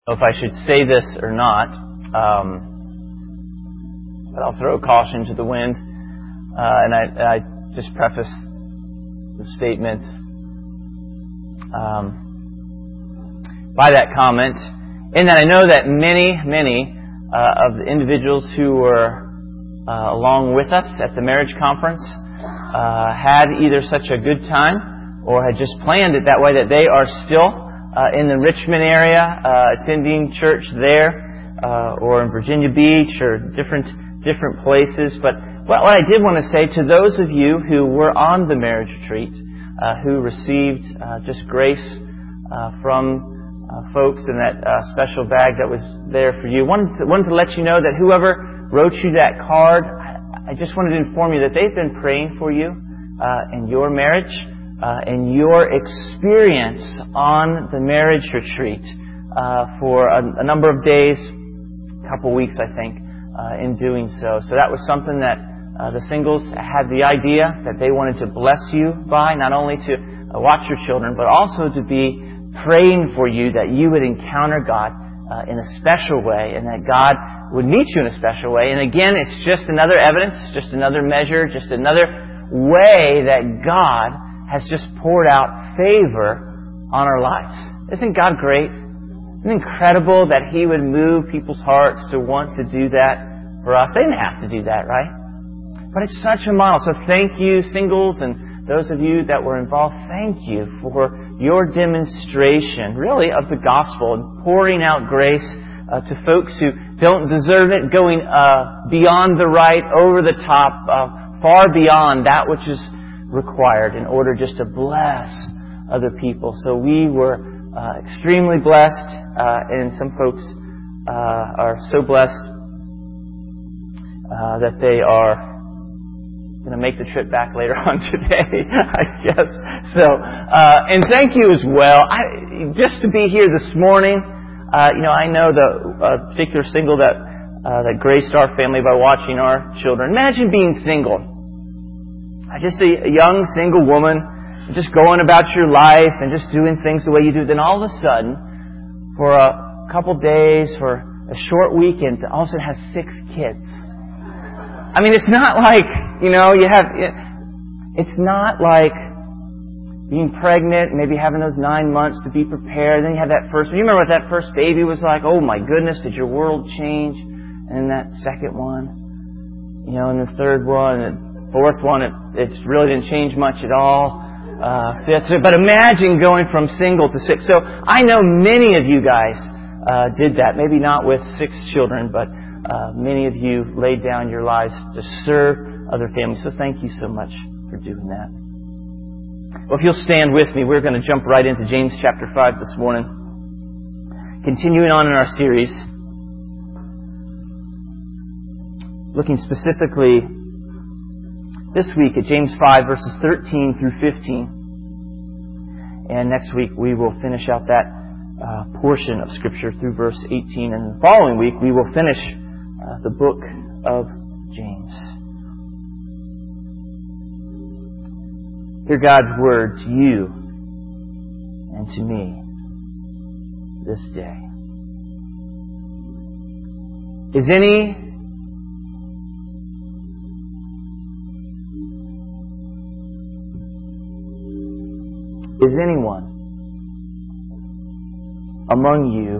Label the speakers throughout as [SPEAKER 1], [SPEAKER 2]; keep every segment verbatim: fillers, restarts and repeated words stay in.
[SPEAKER 1] If I should say this or not, um, but I'll throw caution to the wind, uh, and I, I just preface the statement um, by that comment, in that I know that many, many uh, of the individuals who were uh, along with us at the marriage conference uh, had either such a good time or had just planned it that way that they are still Uh, in the Richmond area, uh, attending church there, uh, or in Virginia Beach, or different different places. But what, what I did want to say to those of you who were on the marriage retreat, uh, who received uh, just grace uh, from uh, folks in that uh, special bag that was there for you, wanted to, wanted to let you know that whoever wrote you that card, I, I just wanted to inform you that they've been praying for you uh, in your marriage. Uh, and your experience on the marriage retreat uh, for a, a number of days, a couple weeks, I think, uh, in doing so. So that was something that uh, the singles had the idea that they wanted to bless you by, not only to uh, watch your children, but also to be praying for you that you would encounter God uh, in a special way, and that God would meet you in a special way. And again, it's just another evidence, just another measure, just another way that God has just poured out favor on our lives. Isn't God great? Isn't it incredible that He would move people's hearts to want to do that for us? They didn't have to do that, right? But it's such a model. So thank you, singles, and those of you that were involved, thank you for your demonstration, really, of the gospel and pouring out grace uh, to folks who don't deserve it, going uh, beyond the right, over the top, uh, far beyond that which is required in order just to bless other people. So we were uh, extremely blessed, uh, and some folks uh, are so blessed uh, that they are going to make the trip back later on today, I guess. So, uh, and thank you as well. I, just to be here this morning, uh, you know, I know the uh, particular single that uh, that graced our family by watching our children. Imagine being single. Just a young single woman, just going about your life and just doing things the way you do. Then all of a sudden, for a couple days, for a short weekend, all of a sudden has six kids. I mean, it's not like, you know, you have, it's not like being pregnant, maybe having those nine months to be prepared. Then you have that first, you remember what that first baby was like? Oh my goodness, did your world change? And then that second one, you know, and the third one, and fourth one, it, it really didn't change much at all. Uh, fifth, but imagine going from single to six. So I know many of you guys uh, did that. Maybe not with six children, but uh, many of you laid down your lives to serve other families. So thank you so much for doing that. Well, if you'll stand with me, we're going to jump right into James chapter five this morning. Continuing on in our series, looking specifically this week at James five, verses thirteen through fifteen. And next week we will finish out that uh, portion of Scripture through verse eighteen. And the following week we will finish uh, the book of James. Hear God's word to you and to me this day. Is any Is anyone among you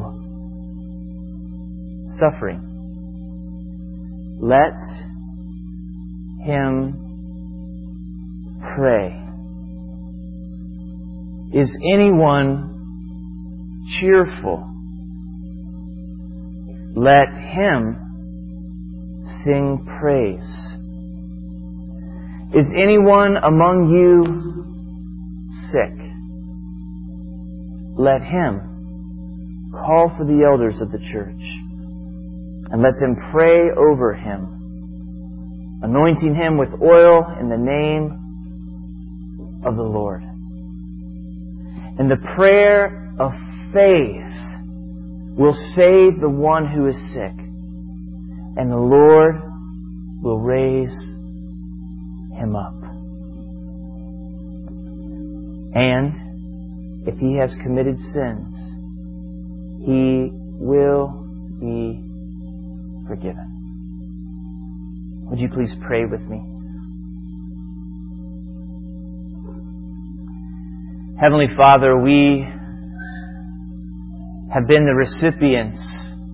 [SPEAKER 1] suffering? Let him pray. Is anyone cheerful? Let him sing praise. Is anyone among you sick? Let him call for the elders of the church and let them pray over him, anointing him with oil in the name of the Lord. And the prayer of faith will save the one who is sick, and the Lord will raise him up. And if he has committed sins, He forgiven. Would you please pray with me? Heavenly Father, we have been the recipients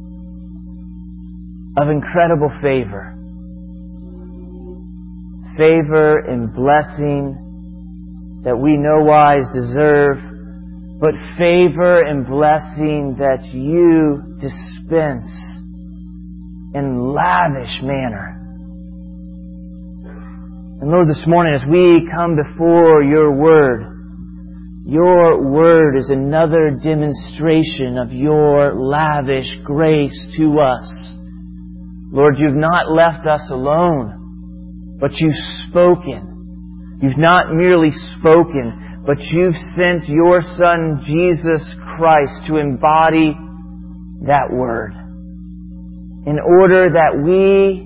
[SPEAKER 1] of incredible favor. Favor and blessing that we nowise deserve, but favor and blessing that you dispense in lavish manner. And Lord, this morning as we come before your Word, your Word is another demonstration of your lavish grace to us. Lord, you've not left us alone, but you've spoken. You've not merely spoken, but you've sent your Son, Jesus Christ, to embody that Word in order that we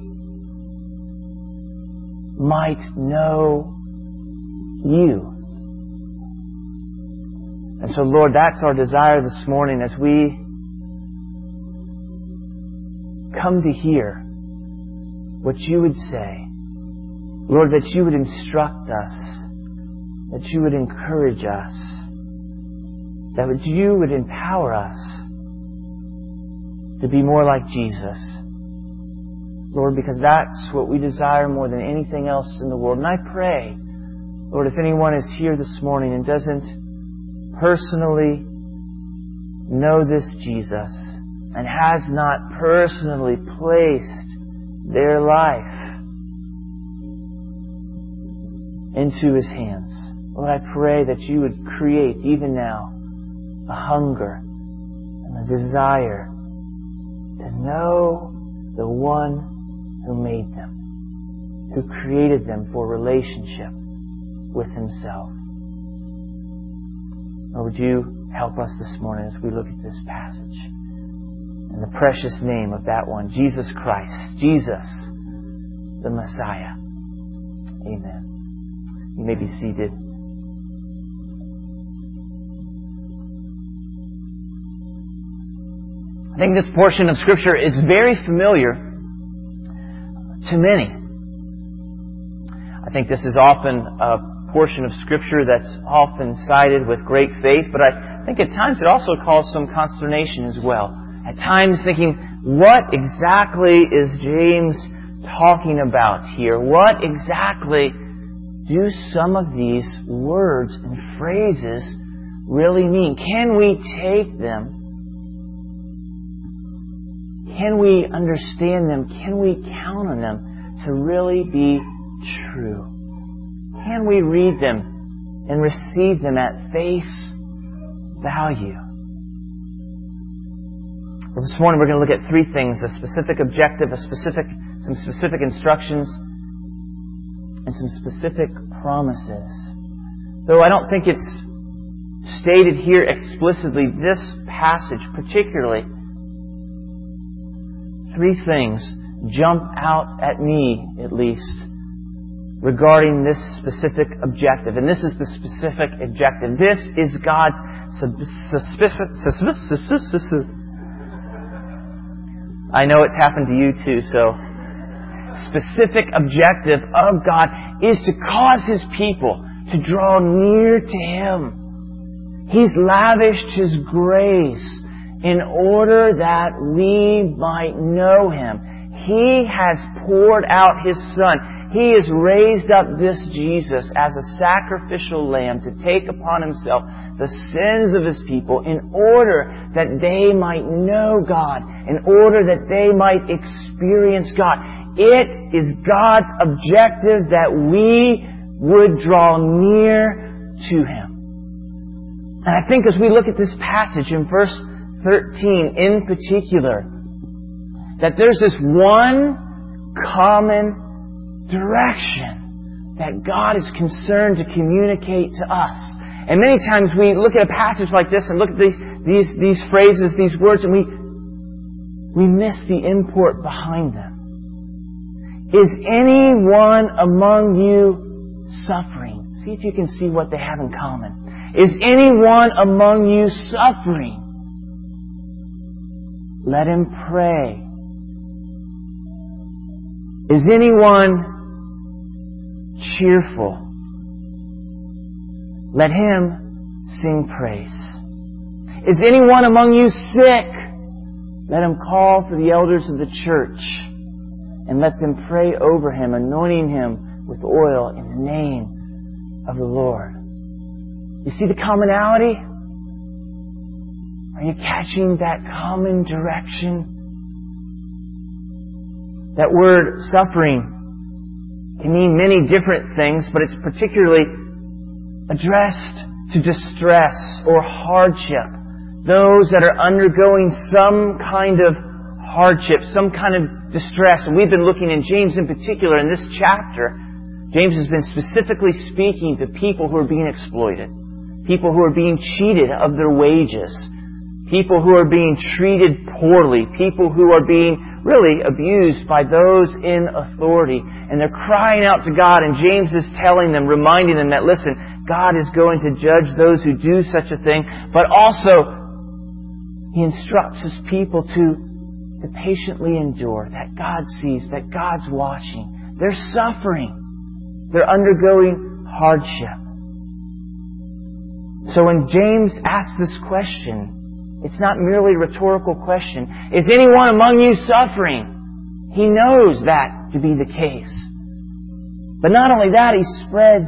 [SPEAKER 1] might know you. And so, Lord, that's our desire this morning as we come to hear what you would say. Lord, that you would instruct us, that you would encourage us, that you would empower us to be more like Jesus. Lord, because that's what we desire more than anything else in the world. And I pray, Lord, if anyone is here this morning and doesn't personally know this Jesus and has not personally placed their life into His hands, Lord, I pray that you would create even now a hunger and a desire to know the one who made them, who created them for relationship with Himself. Lord, would you help us this morning as we look at this passage? In the precious name of that one, Jesus Christ, Jesus, the Messiah. Amen. You may be seated. I think this portion of Scripture is very familiar to many. I think this is often a portion of Scripture that's often cited with great faith, but I think at times it also causes some consternation as well. At times thinking, what exactly is James talking about here? What exactly do some of these words and phrases really mean? Can we take them? Can we understand them? Can we count on them to really be true? Can we read them and receive them at face value? Well, this morning we're going to look at three things: a specific objective, a specific, some specific instructions, and some specific promises. Though I don't think it's stated here explicitly, this passage particularly, three things jump out at me, at least, regarding this specific objective. And this is the specific objective. This is God's specific... I know it's happened to you too, so... specific objective of God is to cause His people to draw near to Him. He's lavished His grace in order that we might know Him. He has poured out His Son. He has raised up this Jesus as a sacrificial lamb to take upon Himself the sins of His people in order that they might know God, in order that they might experience God. It is God's objective that we would draw near to Him. And I think as we look at this passage in verse thirteen in particular, that there's this one common direction that God is concerned to communicate to us. And many times we look at a passage like this and look at these these these phrases, these words, and we we miss the import behind them. Is anyone among you suffering? See if you can see what they have in common. Is anyone among you suffering? Let him pray. Is anyone cheerful? Let him sing praise. Is anyone among you sick? Let him call for the elders of the church and let them pray over him, anointing him with oil in the name of the Lord. You see the commonality? Are you catching that common direction? That word suffering can mean many different things, but it's particularly addressed to distress or hardship. Those that are undergoing some kind of hardship, some kind of distress. And we've been looking in James in particular in this chapter. James has been specifically speaking to people who are being exploited, people who are being cheated of their wages, people who are being treated poorly, people who are being really abused by those in authority. And they're crying out to God, and James is telling them, reminding them that, listen, God is going to judge those who do such a thing, but also He instructs His people to, to patiently endure, that God sees, that God's watching. They're suffering. They're undergoing hardship. So when James asks this question, it's not merely a rhetorical question. Is anyone among you suffering? He knows that to be the case. But not only that, he spreads,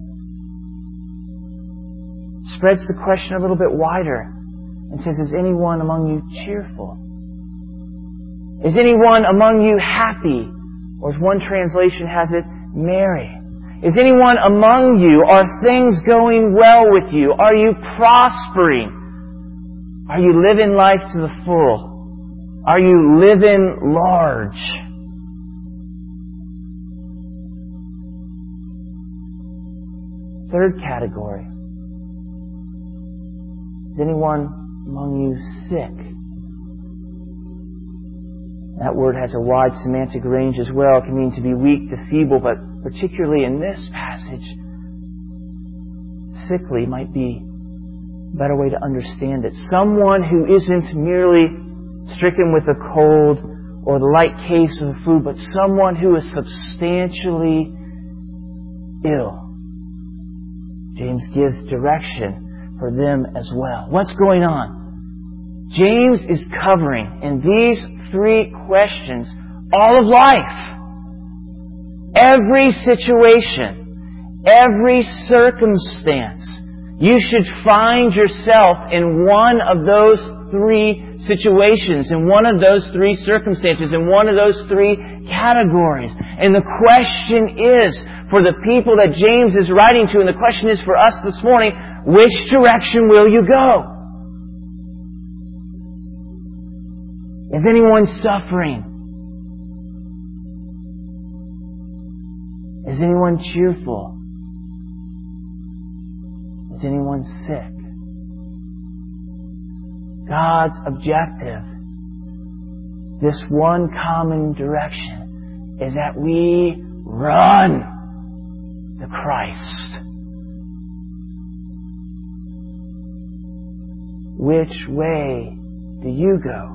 [SPEAKER 1] spreads the question a little bit wider and says, is anyone among you cheerful? Is anyone among you happy? Or as one translation has it, merry. Is anyone among you, are things going well with you? Are you prospering? Are you living life to the full? Are you living large? Third category. Is anyone among you sick? That word has a wide semantic range as well. It can mean to be weak, to feeble, but particularly in this passage, sickly might be a better way to understand it. Someone who isn't merely stricken with a cold or the light case of the flu, but someone who is substantially ill. James gives direction for them as well. What's going on? James is covering in these three questions all of life. Every situation, every circumstance. You should find yourself in one of those three situations, in one of those three circumstances, in one of those three categories. And the question is, for the people that James is writing to, and the question is for us this morning, which direction will you go? Is anyone suffering? Is anyone cheerful? Is anyone sick? God's objective, this one common direction, is that we run to Christ. Which way do you go?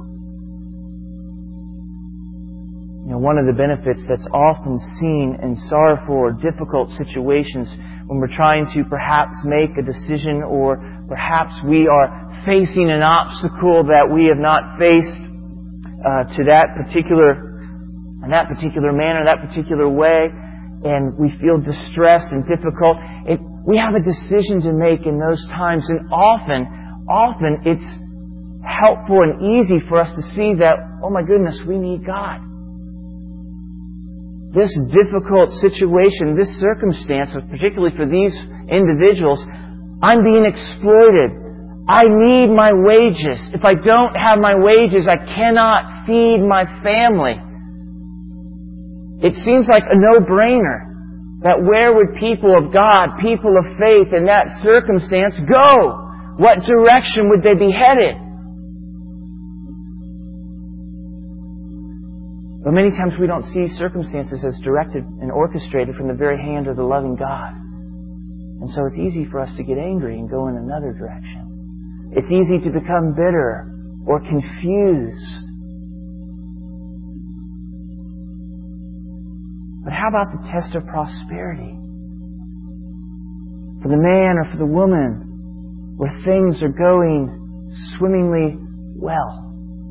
[SPEAKER 1] You know, one of the benefits that's often seen in sorrowful or difficult situations when we're trying to perhaps make a decision, or perhaps we are facing an obstacle that we have not faced uh, to that particular, in that particular manner, that particular way, and we feel distressed and difficult. It, we have a decision to make in those times, and often, often it's helpful and easy for us to see that, oh my goodness, we need God. This difficult situation, this circumstance, particularly for these individuals, I'm being exploited. I need my wages. If I don't have my wages, I cannot feed my family. It seems like a no-brainer that where would people of God, people of faith in that circumstance go? What direction would they be headed? But many times we don't see circumstances as directed and orchestrated from the very hand of the loving God. And so it's easy for us to get angry and go in another direction. It's easy to become bitter or confused. But how about the test of prosperity? For the man or for the woman where things are going swimmingly well.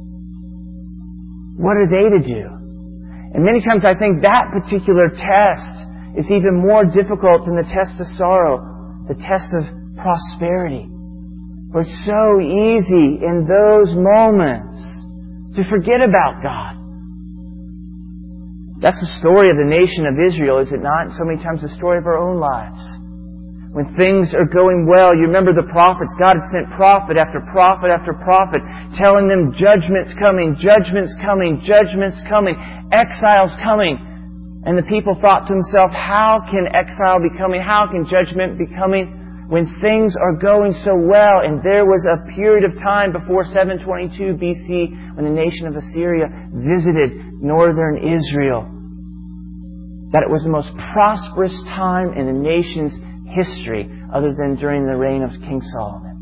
[SPEAKER 1] What are they to do? And many times I think that particular test is even more difficult than the test of sorrow, the test of prosperity. For it's so easy in those moments to forget about God. That's the story of the nation of Israel, is it not? And so many times the story of our own lives. When things are going well, you remember the prophets. God had sent prophet after prophet after prophet, telling them judgment's coming, judgment's coming, judgment's coming, exile's coming. And the people thought to themselves, how can exile be coming? How can judgment be coming when things are going so well? And there was a period of time before seven twenty-two B C when the nation of Assyria visited northern Israel, that it was the most prosperous time in the nation's history other than during the reign of King Solomon.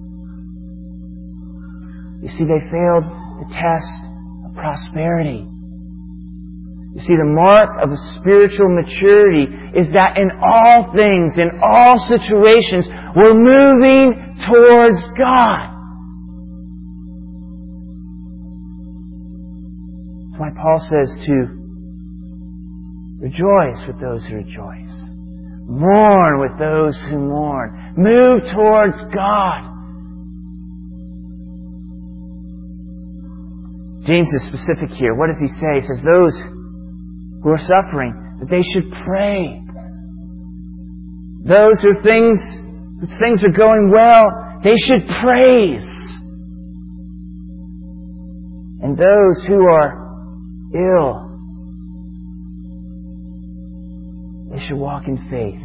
[SPEAKER 1] You see, they failed the test of prosperity. You see, the mark of a spiritual maturity is that in all things, in all situations, we're moving towards God. That's why Paul says to rejoice with those who rejoice. Mourn with those who mourn. Move towards God. James is specific here. What does he say? He says those who are suffering, that they should pray. Those who things, if things are going well, they should praise. And those who are ill, they should walk in faith.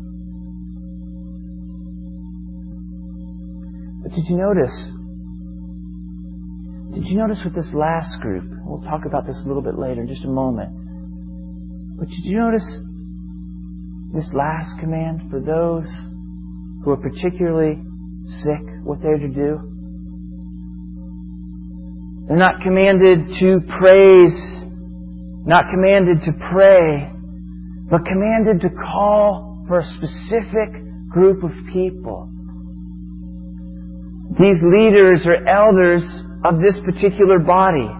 [SPEAKER 1] But did you notice? Did you notice with this last group? We'll talk about this a little bit later in just a moment. But did you notice this last command for those who are particularly sick, what they're to do? They're not commanded to praise, not commanded to pray, but commanded to call for a specific group of people. These leaders or elders of this particular body.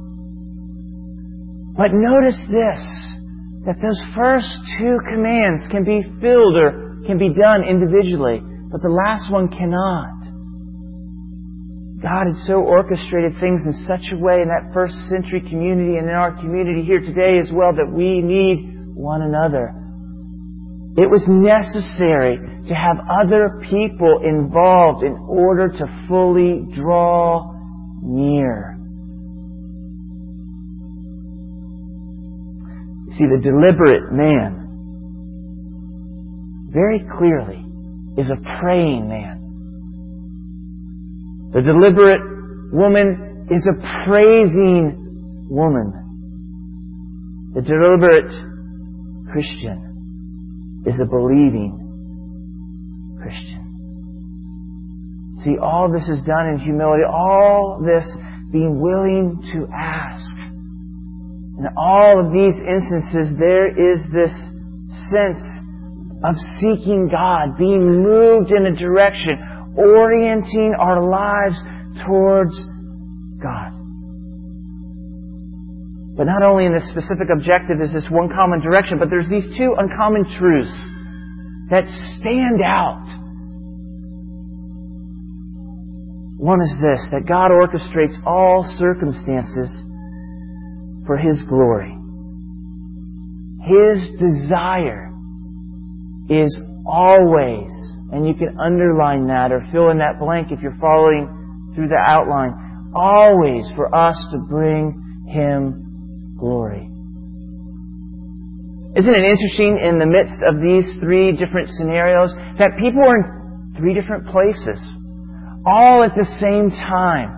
[SPEAKER 1] But notice this, that those first two commands can be filled or can be done individually, but the last one cannot. God had so orchestrated things in such a way in that first century community and in our community here today as well that we need one another. It was necessary to have other people involved in order to fully draw near. You see, the deliberate man very clearly is a praying man. The deliberate woman is a praising woman. The deliberate Christian is a believing Christian. See, all this is done in humility. All this being willing to ask. In all of these instances, there is this sense of seeking God, being moved in a direction, orienting our lives towards God. But not only in this specific objective is this one common direction, but there's these two uncommon truths that stand out. One is this, that God orchestrates all circumstances for His glory. His desire is always, and you can underline that or fill in that blank if you're following through the outline, always for us to bring Him glory. Isn't it interesting in the midst of these three different scenarios that people are in three different places, all at the same time?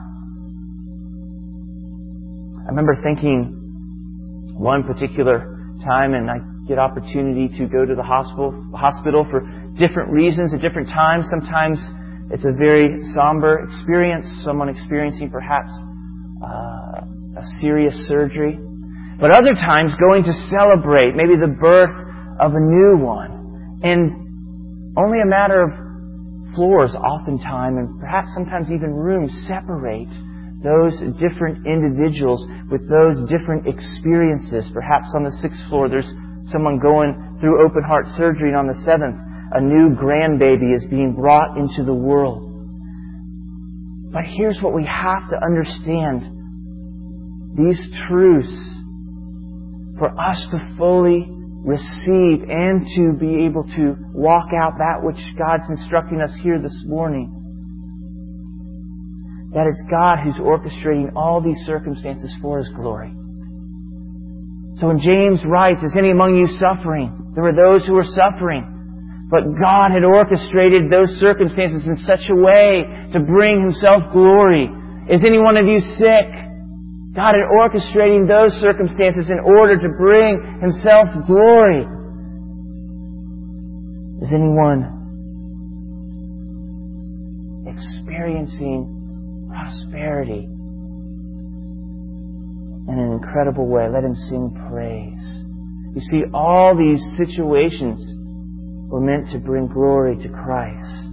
[SPEAKER 1] I remember thinking one particular time, and I get opportunity to go to the hospital, hospital for different reasons at different times. Sometimes it's a very somber experience, someone experiencing perhaps uh, a serious surgery. But other times going to celebrate maybe the birth of a new one. And only a matter of floors oftentimes, and perhaps sometimes even rooms, separate those different individuals with those different experiences. Perhaps on the sixth floor there's someone going through open heart surgery, and on the seventh a new grandbaby is being brought into the world. But here's what we have to understand. These truths, for us to fully receive and to be able to walk out that which God's instructing us here this morning, that it's God who's orchestrating all these circumstances for His glory. So when James writes, "Is any among you suffering?" There were those who were suffering. But God had orchestrated those circumstances in such a way to bring Himself glory. Is any one of you sick? God had orchestrated those circumstances in order to bring Himself glory. Is anyone experiencing prosperity in an incredible way? Let him sing praise. You see, all these situations were meant to bring glory to Christ.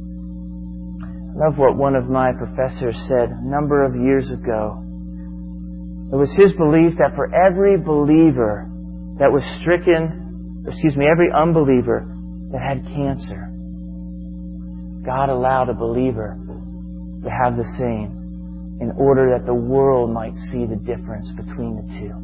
[SPEAKER 1] I love what one of my professors said a number of years ago. It was his belief that for every believer that was stricken, excuse me, every unbeliever that had cancer, God allowed a believer to have the same in order that the world might see the difference between the two.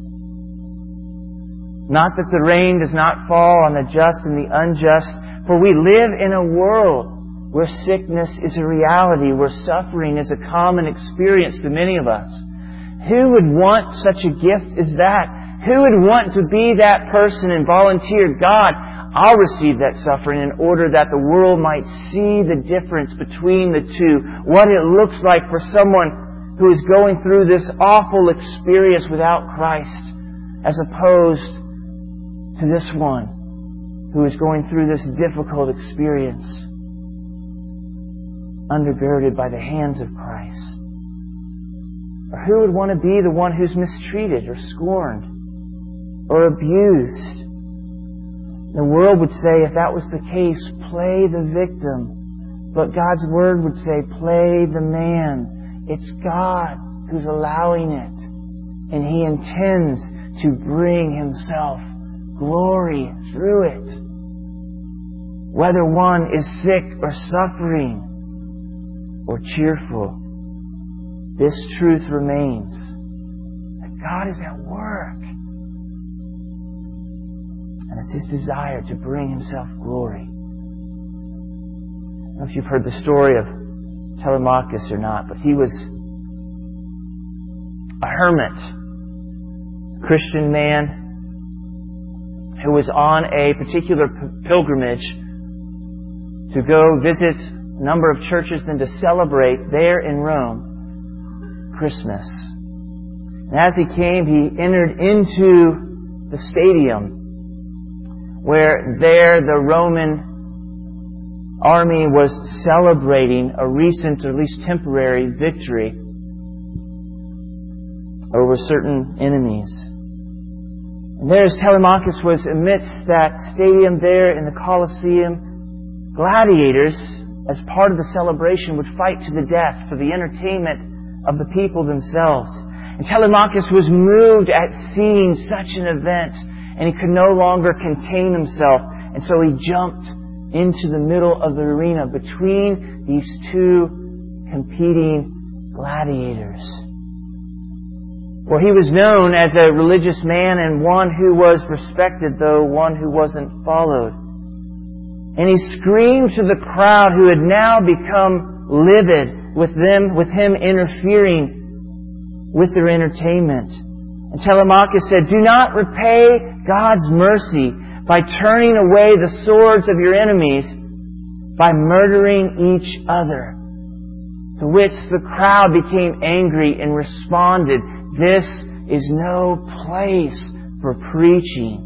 [SPEAKER 1] Not that the rain does not fall on the just and the unjust, for we live in a world where sickness is a reality, where suffering is a common experience to many of us. Who would want such a gift as that? Who would want to be that person and volunteer, God, I'll receive that suffering in order that the world might see the difference between the two, what it looks like for someone who is going through this awful experience without Christ, as opposed to this one who is going through this difficult experience undergirded by the hands of Christ. Or who would want to be the one who's mistreated or scorned or abused? The world would say, if that was the case, play the victim. But God's Word would say, play the man. It's God who's allowing it. And He intends to bring Himself glory through it. Whether one is sick or suffering or cheerful, this truth remains that God is at work. And it's His desire to bring Himself glory. I don't know if you've heard the story of Telemachus or not, but he was a hermit, a Christian man who was on a particular pilgrimage to go visit a number of churches and to celebrate there in Rome Christmas. And as he came, he entered into the stadium where there the Roman army was celebrating a recent, or at least temporary, victory over certain enemies. And there, as Telemachus was amidst that stadium there in the Colosseum, gladiators, as part of the celebration, would fight to the death for the entertainment of the people themselves. And Telemachus was moved at seeing such an event, and he could no longer contain himself. And so he jumped into the middle of the arena between these two competing gladiators. For he was known as a religious man and one who was respected, though one who wasn't followed. And he screamed to the crowd, who had now become livid with them, with him interfering with their entertainment. And Telemachus said, "Do not repay God's mercy by turning away the swords of your enemies by murdering each other." To which the crowd became angry and responded, "This is no place for preaching."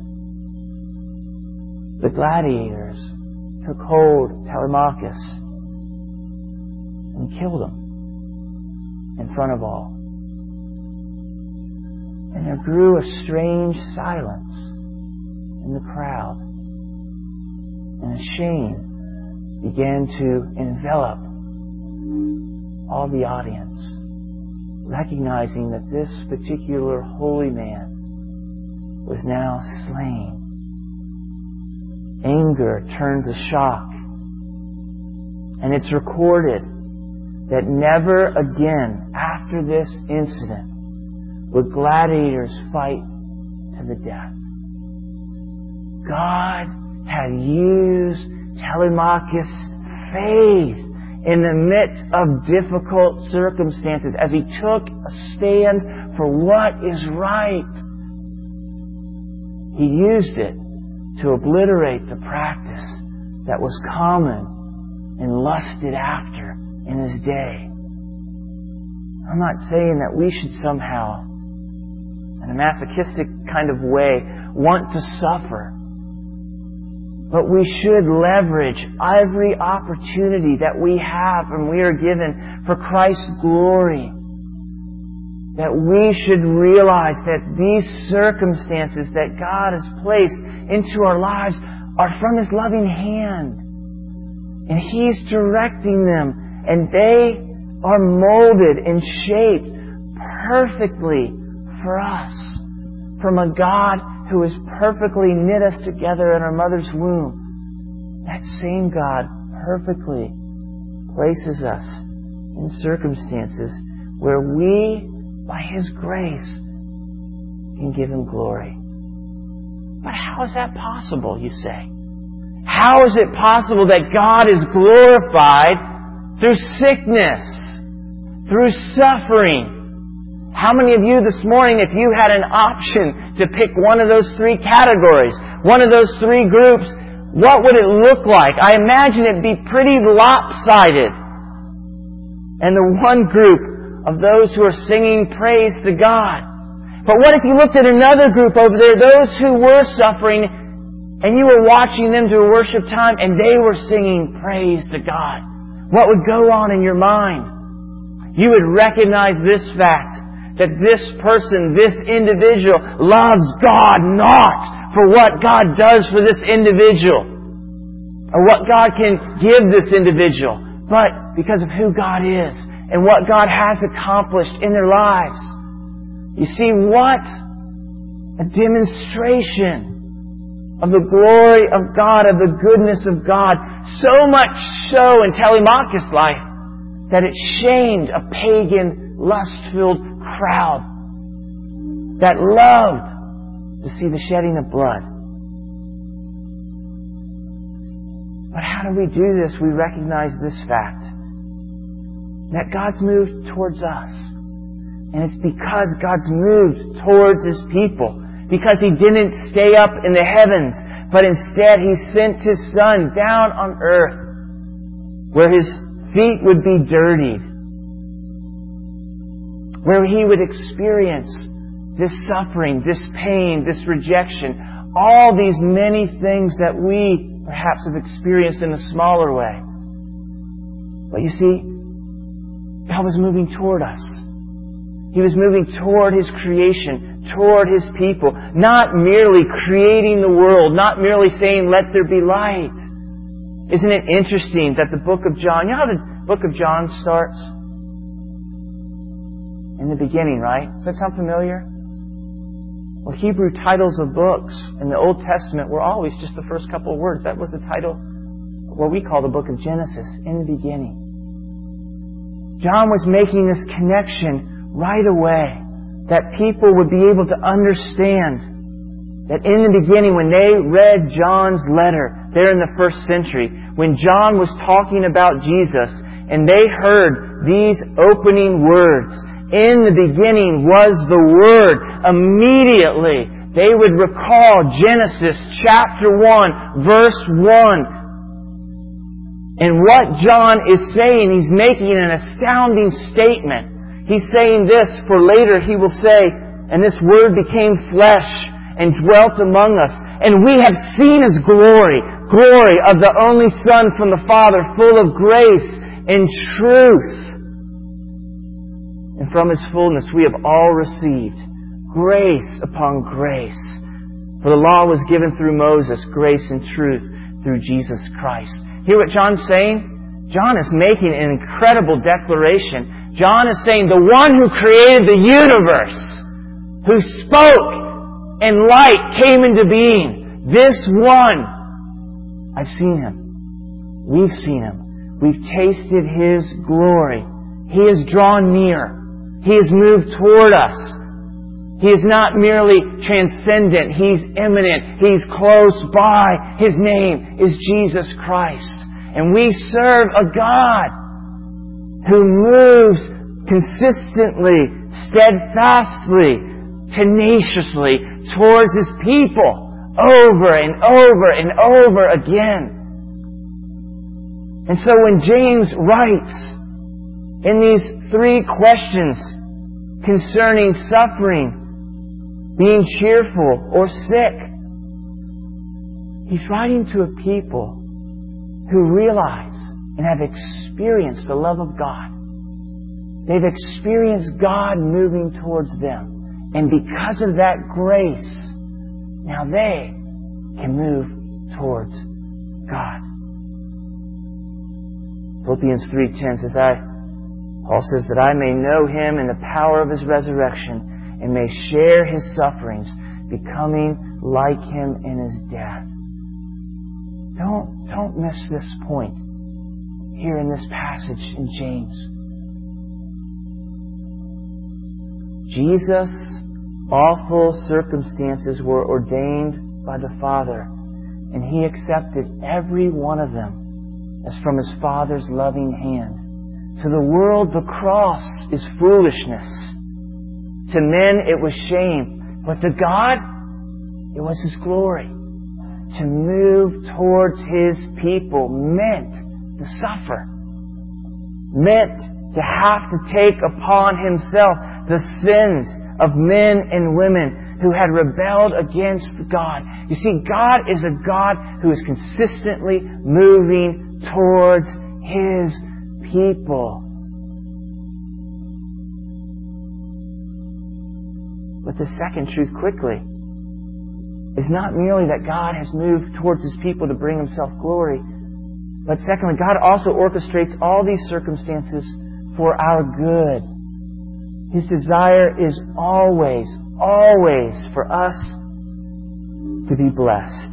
[SPEAKER 1] The gladiators took hold of Telemachus and killed him in front of all. And And there grew a strange silence in the crowd. And a shame began to envelop all the audience, recognizing that this particular holy man was now slain. Anger turned to shock. And it's recorded that never again after this incident would gladiators fight to the death. God had used Telemachus' faith in the midst of difficult circumstances as he took a stand for what is right. He used it to obliterate the practice that was common and lusted after in his day. I'm not saying that we should somehow, in a masochistic kind of way, want to suffer. But we should leverage every opportunity that we have and we are given for Christ's glory. That we should realize that these circumstances that God has placed into our lives are from His loving hand. And He's directing them. And they are molded and shaped perfectly for us. From a God who has perfectly knit us together in our mother's womb. That same God perfectly places us in circumstances where we, by His grace, can give Him glory. But how is that possible, you say? How is it possible that God is glorified through sickness, through suffering? How many of you this morning, if you had an option to pick one of those three categories, one of those three groups, what would it look like? I imagine it'd be pretty lopsided. And the one group of those who are singing praise to God. But what if you looked at another group over there, those who were suffering, and you were watching them do a worship time, and they were singing praise to God? What would go on in your mind? You would recognize this fact, that this person, this individual, loves God not for what God does for this individual, or what God can give this individual, but because of who God is and what God has accomplished in their lives. You see, what a demonstration of the glory of God, of the goodness of God. So much so in Telemachus' life that it shamed a pagan, lust-filled crowd that loved to see the shedding of blood. But how do we do this? We recognize this fact, that God's moved towards us. And it's because God's moved towards His people. Because He didn't stay up in the heavens, but instead He sent His Son down on earth where His feet would be dirtied, where He would experience this suffering, this pain, this rejection, all these many things that we perhaps have experienced in a smaller way. But you see, God was moving toward us. He was moving toward His creation, toward His people, not merely creating the world, not merely saying, let there be light. Isn't it interesting that the book of John, you know how the book of John starts? In the beginning, right? Does that sound familiar? Well, Hebrew titles of books in the Old Testament were always just the first couple of words. That was the title of what we call the book of Genesis, in the beginning. John was making this connection right away, that people would be able to understand that in the beginning, when they read John's letter there in the first century, when John was talking about Jesus and they heard these opening words, in the beginning was the Word, immediately they would recall Genesis chapter one, verse one. And what John is saying, he's making an astounding statement. He's saying this, for later he will say, and this Word became flesh and dwelt among us, and we have seen His glory, glory of the only Son from the Father, full of grace and truth. And from His fullness we have all received grace upon grace. For the law was given through Moses, grace and truth through Jesus Christ. Hear what John's saying? John is making an incredible declaration. John is saying the one who created the universe, who spoke and light came into being, this one, I've seen Him. We've seen Him. We've tasted His glory. He has drawn near. He has moved toward us. He is not merely transcendent. He's immanent. He's close by. His name is Jesus Christ. And we serve a God who moves consistently, steadfastly, tenaciously towards His people over and over and over again. And so when James writes in these three questions concerning suffering, being cheerful or sick, he's writing to a people who realize and have experienced the love of God. They've experienced God moving towards them. And because of that grace, now they can move towards God. Philippians three ten says, I, Paul says, that I may know Him in the power of His resurrection and may share His sufferings, becoming like Him in His death. Don't, don't miss this point here in this passage in James. Jesus' awful circumstances were ordained by the Father, and He accepted every one of them as from His Father's loving hand. To the world, the cross is foolishness. To men, it was shame. But to God, it was His glory. To move towards His people meant to suffer. Meant to have to take upon Himself the sins of men and women who had rebelled against God. You see, God is a God who is consistently moving towards His people. But the second truth quickly is not merely that God has moved towards His people to bring Himself glory, but secondly, God also orchestrates all these circumstances for our good. His desire is always, always for us to be blessed.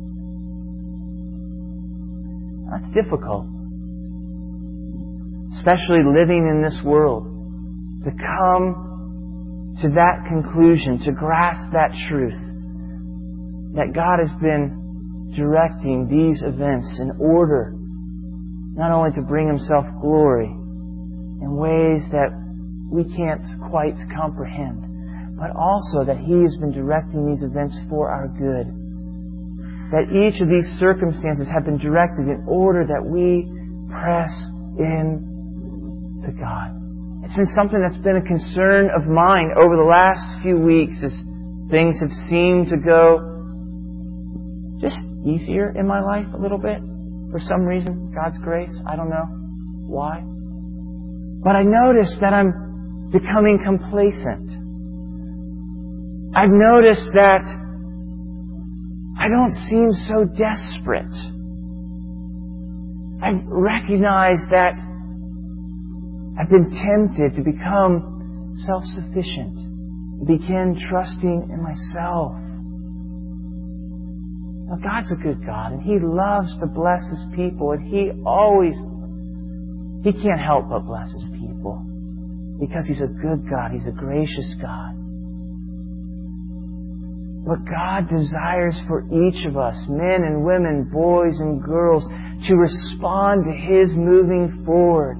[SPEAKER 1] That's difficult, especially living in this world, to come to that conclusion, to grasp that truth, that God has been directing these events in order not only to bring Himself glory in ways that we can't quite comprehend, but also that He has been directing these events for our good. That each of these circumstances have been directed in order that we press in to God. It's been something that's been a concern of mine over the last few weeks as things have seemed to go just easier in my life a little bit. For some reason, God's grace, I don't know why. But I noticed that I'm becoming complacent. I've noticed that I don't seem so desperate. I've recognized that I've been tempted to become self-sufficient, begin trusting in myself. Now, God's a good God, and He loves to bless His people, and He always, He can't help but bless His people, because He's a good God, He's a gracious God. But God desires for each of us, men and women, boys and girls, to respond to His moving forward,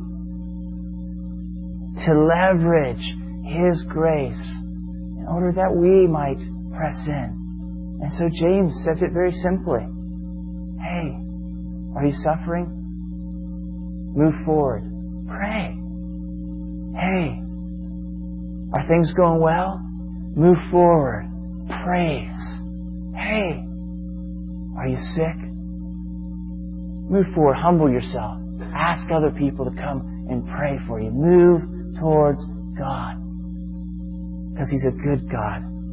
[SPEAKER 1] to leverage His grace in order that we might press in. And so James says it very simply. Hey, are you suffering? Move forward. Pray. Hey, are things going well? Move forward. Praise. Hey, are you sick? Move forward. Humble yourself. Ask other people to come and pray for you. Move towards God. Because He's a good God.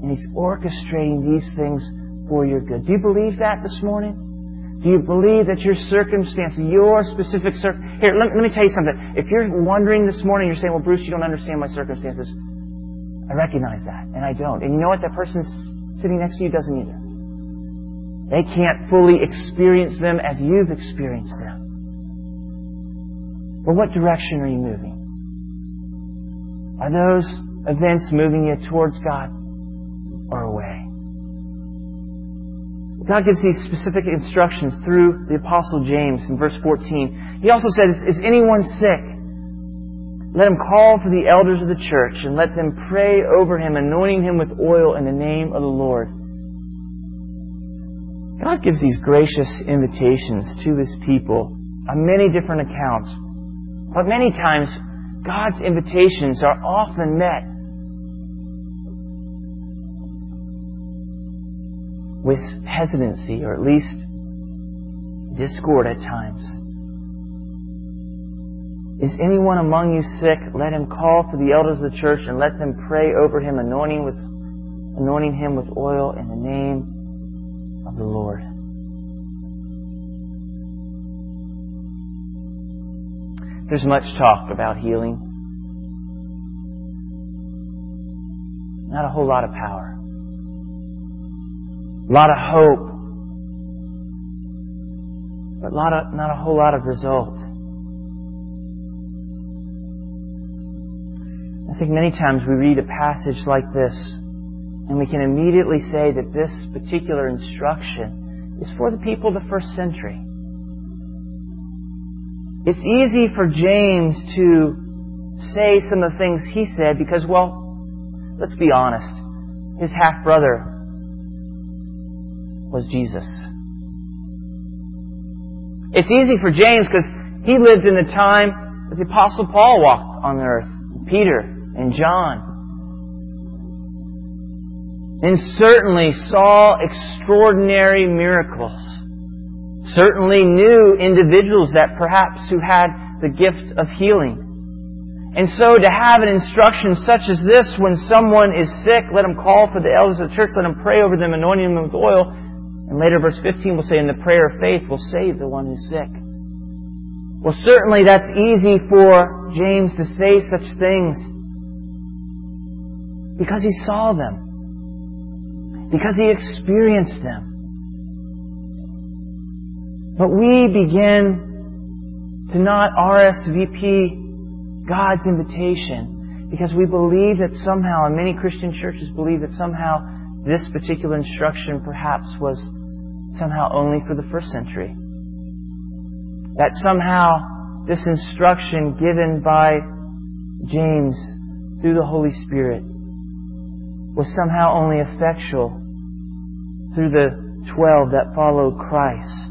[SPEAKER 1] And He's orchestrating these things for your good. Do you believe that this morning? Do you believe that your circumstance, your specific circumstance... Here, let, let me tell you something. If you're wondering this morning, you're saying, well, Bruce, you don't understand my circumstances. I recognize that, and I don't. And you know what? That person sitting next to you doesn't either. They can't fully experience them as you've experienced them. But what direction are you moving? Are those events moving you towards God or away? God gives these specific instructions through the Apostle James in verse fourteen. He also says, is anyone sick? Let him call for the elders of the church and let them pray over him, anointing him with oil in the name of the Lord. God gives these gracious invitations to His people on many different accounts. But many times, God's invitations are often met with hesitancy, or at least discord at times. Is anyone among you sick? Let him call for the elders of the church and let them pray over him, anointing with anointing him with oil in the name of the Lord. There's much talk about healing. Not a whole lot of power. A lot of hope. But lot of, not a whole lot of result. I think many times we read a passage like this and we can immediately say that this particular instruction is for the people of the first century. It's easy for James to say some of the things he said because, well, let's be honest, his half-brother was Jesus. It's easy for James because he lived in the time that the Apostle Paul walked on the earth, Peter and John, and certainly saw extraordinary miracles. Certainly knew individuals that perhaps who had the gift of healing. And so to have an instruction such as this, when someone is sick, let them call for the elders of the church, let them pray over them, anointing them with oil. And later verse fifteen will say, and the prayer of faith will save the one who's sick. Well, certainly that's easy for James to say such things because he saw them. Because he experienced them. But we begin to not R S V P God's invitation because we believe that somehow, and many Christian churches believe that somehow this particular instruction perhaps was somehow only for the first century. That somehow this instruction given by James through the Holy Spirit was somehow only effectual through the twelve that followed Christ.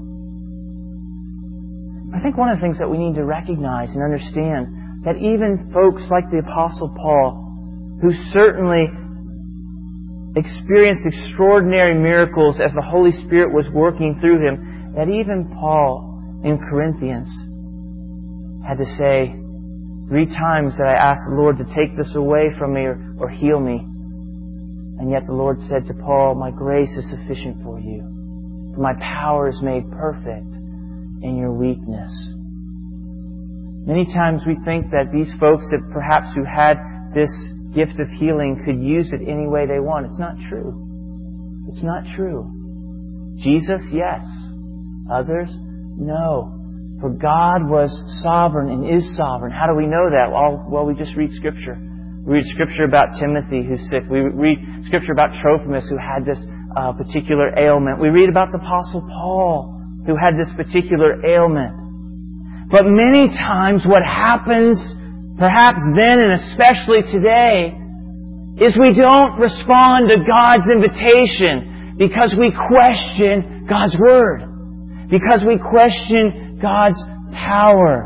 [SPEAKER 1] I think one of the things that we need to recognize and understand that even folks like the Apostle Paul, who certainly experienced extraordinary miracles as the Holy Spirit was working through him, that even Paul in Corinthians had to say, three times that I asked the Lord to take this away from me or, or heal me. And yet the Lord said to Paul, my grace is sufficient for you. For my power is made perfect in your weakness. Many times we think that these folks that perhaps who had this gift of healing could use it any way they want. It's not true. It's not true. Jesus, yes. Others, no. For God was sovereign and is sovereign. How do we know that? Well, well, we just read Scripture. We read Scripture about Timothy who's sick. We read Scripture about Trophimus who had this uh, particular ailment. We read about the Apostle Paul who had this particular ailment. But many times what happens, perhaps then and especially today, is we don't respond to God's invitation because we question God's Word. Because we question God's power.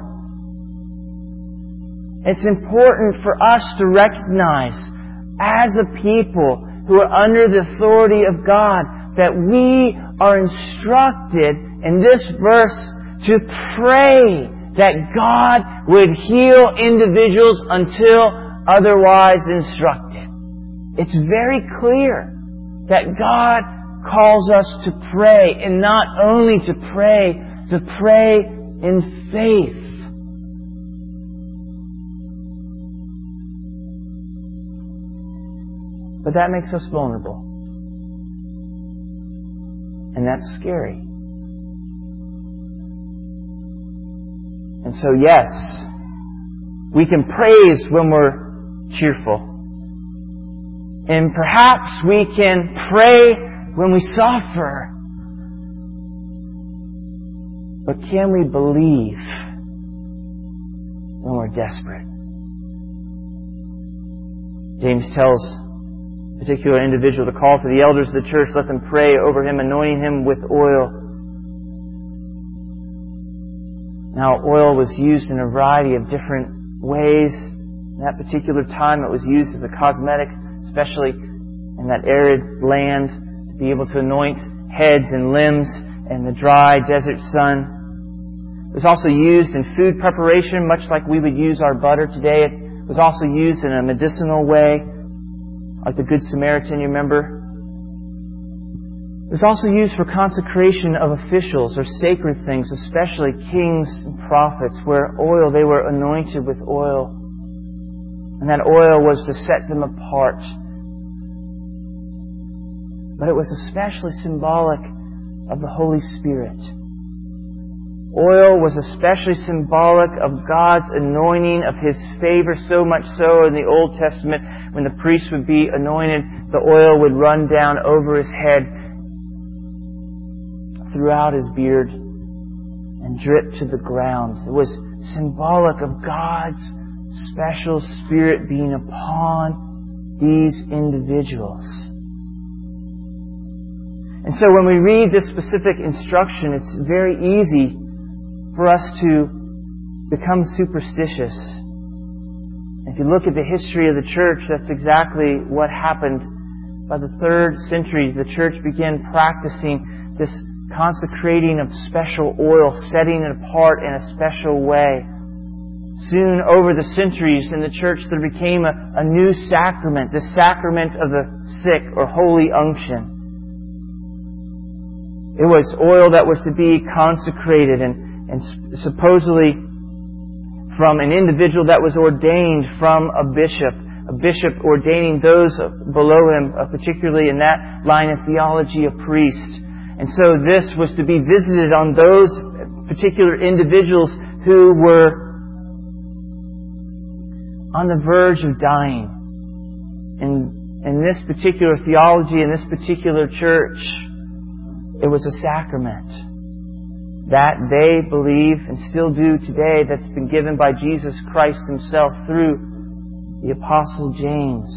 [SPEAKER 1] It's important for us to recognize as a people who are under the authority of God that we are instructed in this verse to pray that God would heal individuals until otherwise instructed. It's very clear that God calls us to pray, and not only to pray, to pray in faith. But that makes us vulnerable. And that's scary. And so, yes, we can praise when we're cheerful. And perhaps we can pray when we suffer. But can we believe when we're desperate? James tells a particular individual to call for the elders of the church, let them pray over him, anointing him with oil. Now, oil was used in a variety of different ways. In that particular time, it was used as a cosmetic, especially in that arid land, to be able to anoint heads and limbs in the dry desert sun. It was also used in food preparation, much like we would use our butter today. It was also used in a medicinal way, like the Good Samaritan, you remember? It was also used for consecration of officials or sacred things, especially kings and prophets, where oil, they were anointed with oil. And that oil was to set them apart. But it was especially symbolic of the Holy Spirit. Oil was especially symbolic of God's anointing, of His favor, so much so in the Old Testament, when the priest would be anointed, the oil would run down over his head, throughout his beard, and drip to the ground. It was symbolic of God's special Spirit being upon these individuals. And so when we read this specific instruction, it's very easy for us to become superstitious. If you look at the history of the church, that's exactly what happened. By the third century, the church began practicing this consecrating of special oil, setting it apart in a special way. Soon, over the centuries in the church, there became a, a new sacrament, the sacrament of the sick, or holy unction. It was oil that was to be consecrated and, and supposedly from an individual that was ordained from a bishop, a bishop ordaining those below him, particularly in that line of theology, a priest. And so this was to be visited on those particular individuals who were on the verge of dying. In, in this particular theology, in this particular church, it was a sacrament that they believe and still do today, that's been given by Jesus Christ Himself through the Apostle James.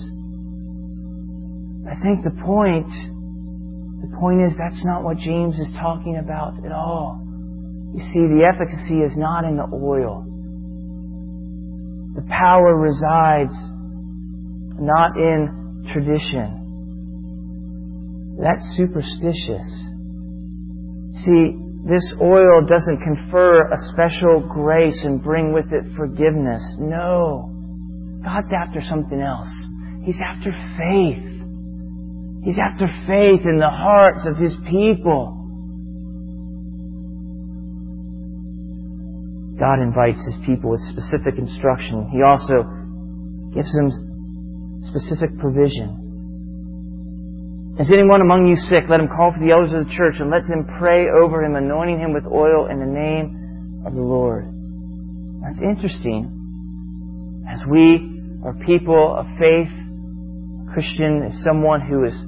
[SPEAKER 1] I think the point The point is, that's not what James is talking about at all. You see, the efficacy is not in the oil. The power resides not in tradition. That's superstitious. See, this oil doesn't confer a special grace and bring with it forgiveness. No. God's after something else. He's after faith. He's after faith in the hearts of His people. God invites His people with specific instruction. He also gives them specific provision. Is anyone among you sick? Let him call for the elders of the church and let them pray over him, anointing him with oil in the name of the Lord. That's interesting. As we are people of faith, a Christian is someone who is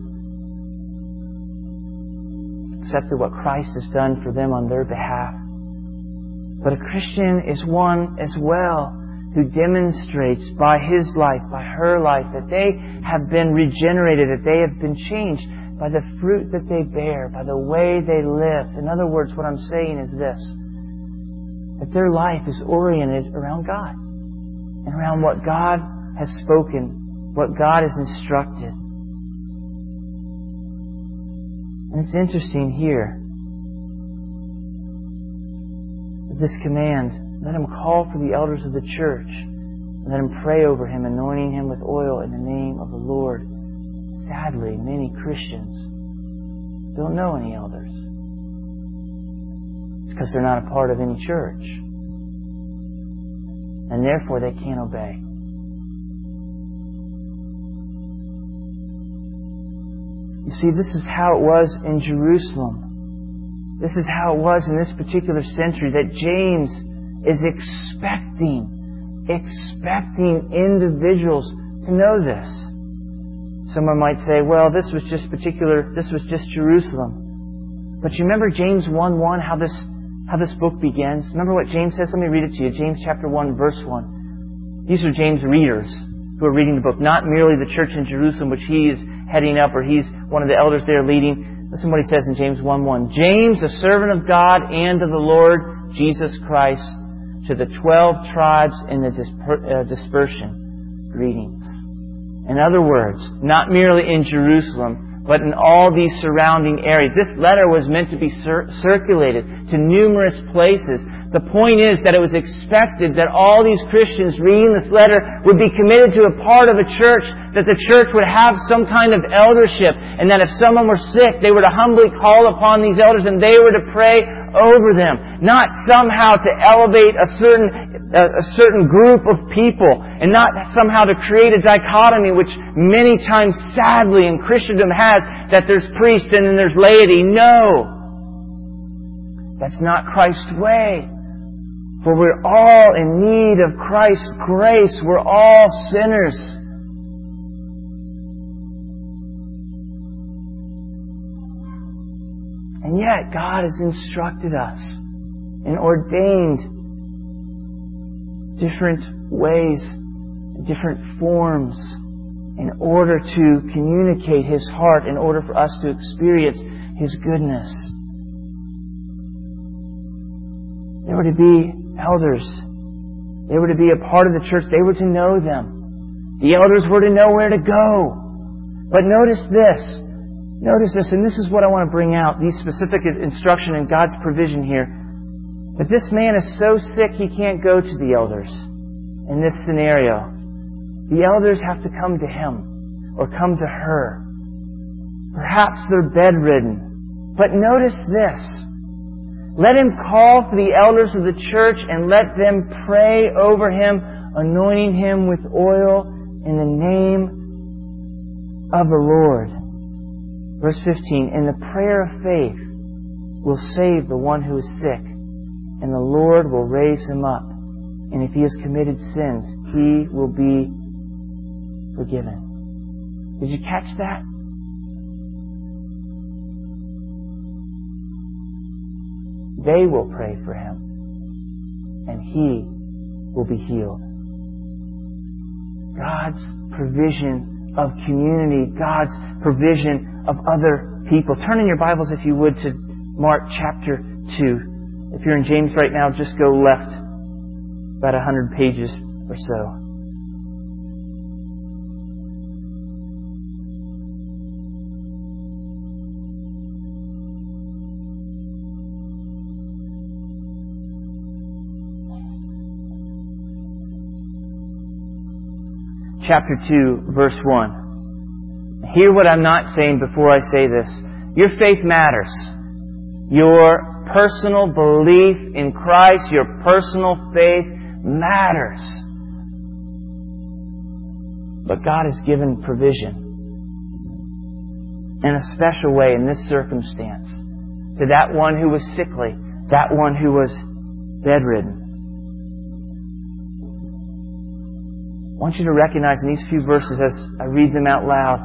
[SPEAKER 1] accepted what Christ has done for them on their behalf. But a Christian is one as well who demonstrates by his life, by her life, that they have been regenerated, that they have been changed by the fruit that they bear, by the way they live. In other words, what I'm saying is this, that their life is oriented around God and around what God has spoken, what God has instructed. And it's interesting here, this command, let him call for the elders of the church, and let him pray over him, anointing him with oil in the name of the Lord. sadly, many Christians don't know any elders. It's because they're not a part of any church. And therefore they can't obey. You see, this is how it was in Jerusalem. This is how it was in this particular century, that James is expecting, expecting individuals to know this. Someone might say, well, this was just particular, this was just Jerusalem. But you remember James one one, how this, how this book begins? Remember what James says? Let me read it to you. James chapter one, verse one. These are James' readers who are reading the book, not merely the church in Jerusalem, which he is heading up, or he's one of the elders there leading. Listen to what he says in James one one. James, a servant of God and of the Lord Jesus Christ, to the twelve tribes in the disper- uh, dispersion, greetings. In other words, not merely in Jerusalem, but in all these surrounding areas. This letter was meant to be cir- circulated to numerous places. The point is that it was expected that all these Christians reading this letter would be committed to a part of a church, that the church would have some kind of eldership, and that if someone were sick, they were to humbly call upon these elders and they were to pray over them. Not somehow to elevate a certain a certain group of people, and not somehow to create a dichotomy, which many times, sadly, in Christendom has, that there's priests and then there's laity. No! That's not Christ's way. For we're all in need of Christ's grace. We're all sinners. And yet, God has instructed us and ordained different ways, different forms, in order to communicate His heart, in order for us to experience His goodness. They were to be elders. They were to be a part of the church. They were to know them. The elders were to know where to go. But notice this. Notice this, and this is what I want to bring out, these specific instruction and God's provision here. But this man is so sick he can't go to the elders in this scenario. The elders have to come to him or come to her. Perhaps they're bedridden. But notice this. Let him call for the elders of the church and let them pray over him, anointing him with oil in the name of the Lord. Verse fifteen, and the prayer of faith will save the one who is sick, and the Lord will raise him up. And if he has committed sins, he will be forgiven. Did you catch that? They will pray for him, and he will be healed. God's provision of community, God's provision of other people. Turn in your Bibles, if you would, to Mark chapter two. If you're in James right now, just go left about a hundred pages or so. Chapter two, verse one. Hear what I'm not saying before I say this. Your faith matters. Your personal belief in Christ, your personal faith matters. But God has given provision in a special way in this circumstance to that one who was sickly, that one who was bedridden. I want you to recognize in these few verses as I read them out loud,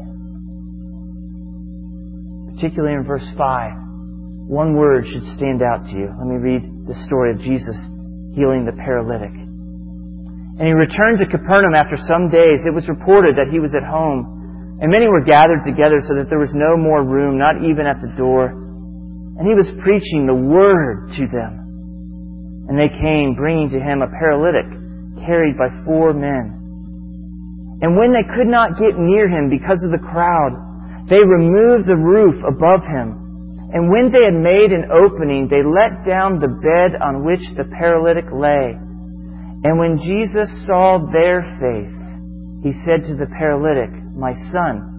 [SPEAKER 1] particularly in verse five, one word should stand out to you. Let me read the story of Jesus healing the paralytic. And he returned to Capernaum after some days. It was reported that he was at home, and many were gathered together so that there was no more room, not even at the door. And he was preaching the word to them. And they came, bringing to him a paralytic carried by four men. And when they could not get near him because of the crowd, they removed the roof above him. And when they had made an opening, they let down the bed on which the paralytic lay. And when Jesus saw their faith, he said to the paralytic, "My son,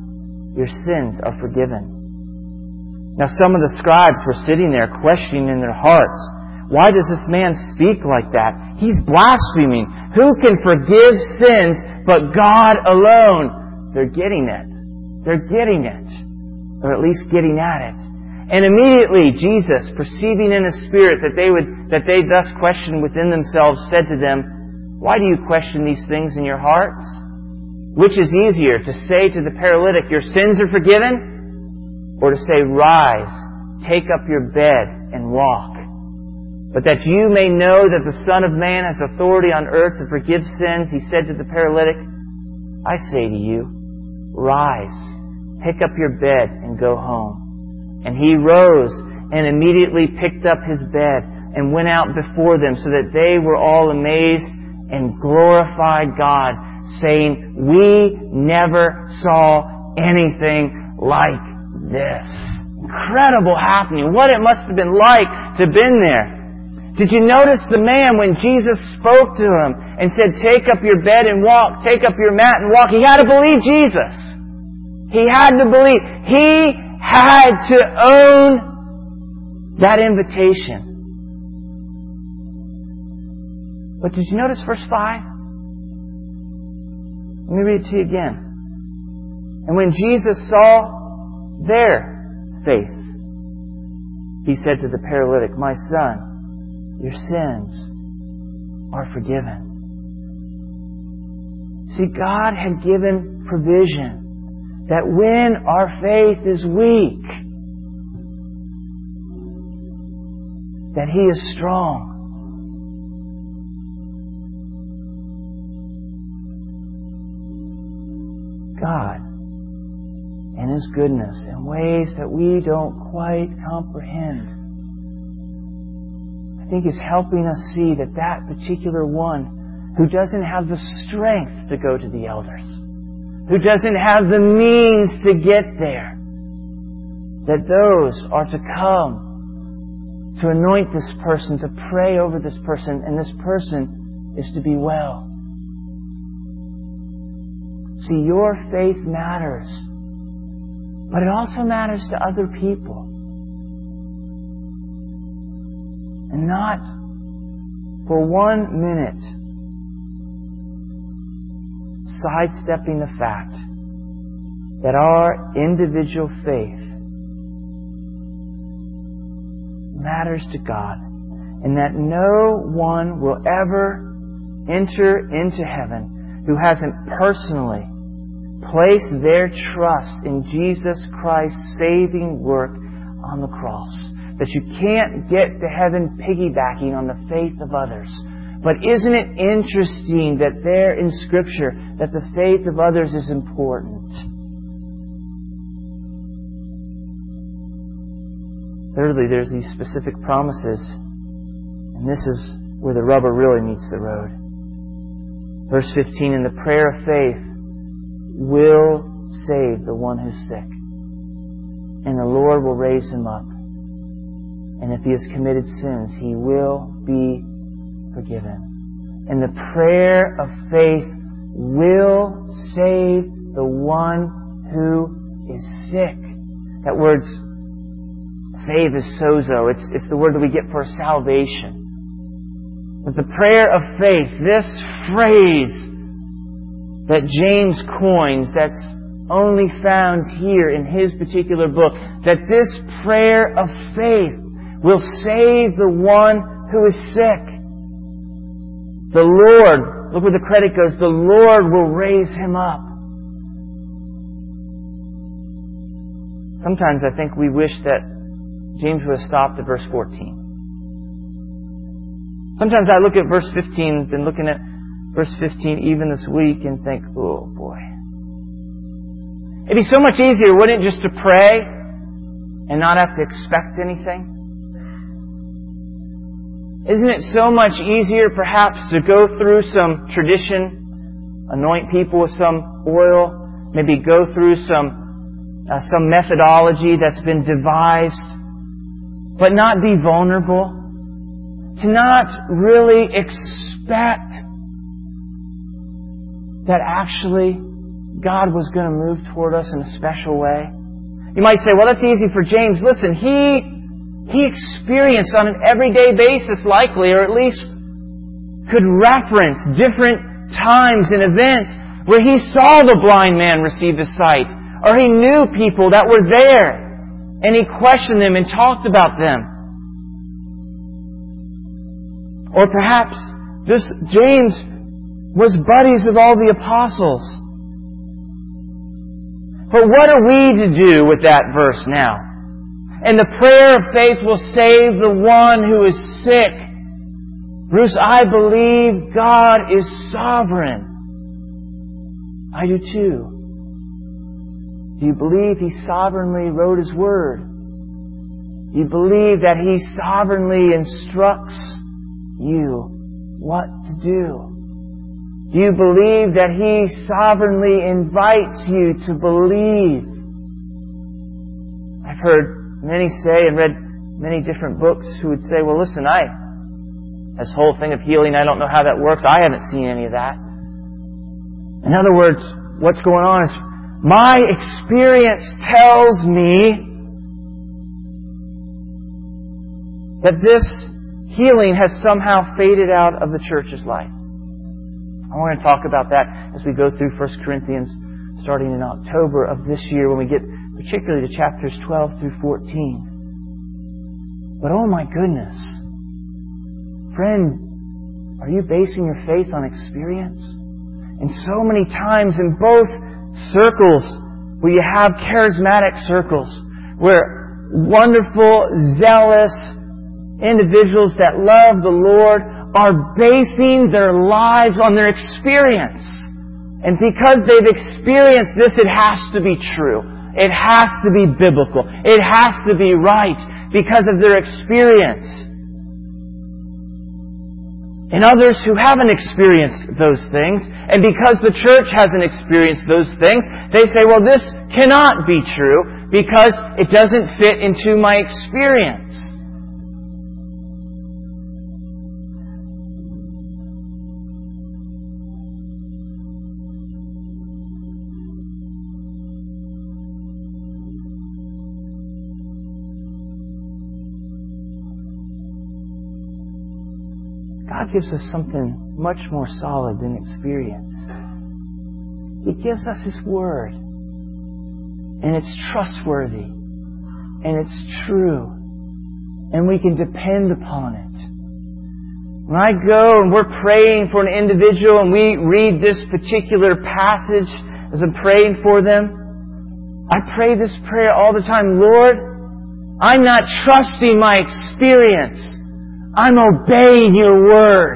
[SPEAKER 1] your sins are forgiven. Now some of the scribes were sitting there questioning in their hearts, why does this man speak like that? He's blaspheming. Who can forgive sins but God alone? They're getting it. They're getting it. Or at least getting at it. And immediately Jesus, perceiving in His Spirit that they would, that they thus questioned within themselves, said to them, why do you question these things in your hearts? Which is easier, to say to the paralytic, your sins are forgiven? Or to say, rise, take up your bed and walk? But that you may know that the Son of Man has authority on earth to forgive sins, He said to the paralytic, I say to you, rise, pick up your bed and go home. And he rose and immediately picked up his bed and went out before them, so that they were all amazed and glorified God, saying, we never saw anything like this. Incredible happening. What it must have been like to have been there. Did you notice the man when Jesus spoke to him and said, take up your bed and walk, take up your mat and walk? He had to believe Jesus. He had to believe. He had to own that invitation. But did you notice verse five? Let me read it to you again. And when Jesus saw their faith, He said to the paralytic, my son, your sins are forgiven. See, God had given provision that when our faith is weak, that He is strong. God, in His goodness, in ways that we don't quite comprehend, I think is helping us see that that particular one who doesn't have the strength to go to the elders, who doesn't have the means to get there, that those are to come to anoint this person, to pray over this person, and this person is to be well. See, your faith matters, but it also matters to other people. And not for one minute sidestepping the fact that our individual faith matters to God, and that no one will ever enter into heaven who hasn't personally placed their trust in Jesus Christ's saving work on the cross. That you can't get to heaven piggybacking on the faith of others. But isn't it interesting that there in Scripture that the faith of others is important? Thirdly, there's these specific promises. And this is where the rubber really meets the road. Verse fifteen, and the prayer of faith will save the one who's sick, and the Lord will raise him up. And if he has committed sins, he will be forgiven. And the prayer of faith will save the one who is sick. That word save is sozo. It's, it's the word that we get for salvation. But the prayer of faith, this phrase that James coins, that's only found here in his particular book, that this prayer of faith will save the one who is sick. The Lord, look where the credit goes, the Lord will raise him up. Sometimes I think we wish that James would have stopped at verse fourteen. Sometimes I look at verse fifteen, been looking at verse fifteen even this week, and think, oh boy. It'd be so much easier, wouldn't it, just to pray and not have to expect anything? Isn't it so much easier perhaps to go through some tradition, anoint people with some oil, maybe go through some uh, some methodology that's been devised, but not be vulnerable, to not really expect that actually God was going to move toward us in a special way? You might say, well, that's easy for James. Listen, he, he experienced on an everyday basis likely, or at least could reference different times and events where he saw the blind man receive his sight, or he knew people that were there, and he questioned them and talked about them. Or perhaps this James was buddies with all the apostles. But what are we to do with that verse now? And the prayer of faith will save the one who is sick. Bruce, I believe God is sovereign. I do too. Do you believe He sovereignly wrote His Word? Do you believe that He sovereignly instructs you what to do? Do you believe that He sovereignly invites you to believe? I've heard many say and read many different books who would say, well, listen, I, this whole thing of healing, I don't know how that works. I haven't seen any of that. In other words, what's going on is my experience tells me that this healing has somehow faded out of the church's life. I want to talk about that as we go through First Corinthians starting in October of this year when we get particularly to chapters twelve through fourteen. But oh my goodness, friend, are you basing your faith on experience? And so many times in both circles where you have charismatic circles, where wonderful, zealous individuals that love the Lord are basing their lives on their experience. And because they've experienced this, it has to be true. It has to be biblical. It has to be right because of their experience. And others who haven't experienced those things, and because the church hasn't experienced those things, they say, well, this cannot be true because it doesn't fit into my experience. God gives us something much more solid than experience. He gives us His Word. And it's trustworthy. And it's true. And we can depend upon it. When I go and we're praying for an individual and we read this particular passage as I'm praying for them, I pray this prayer all the time. Lord, I'm not trusting my experience. I'm obeying Your Word.